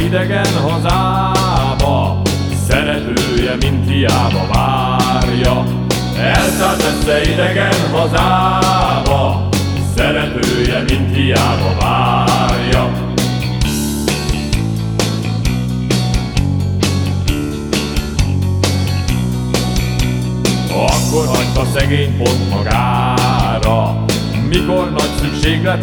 idegen hazába, szeretője mint hiába várja. Elszállt messze idegen hazába, szeretője mint hiába várja. Akkor hagyta szegény pont magára, mikor nagy szükség lett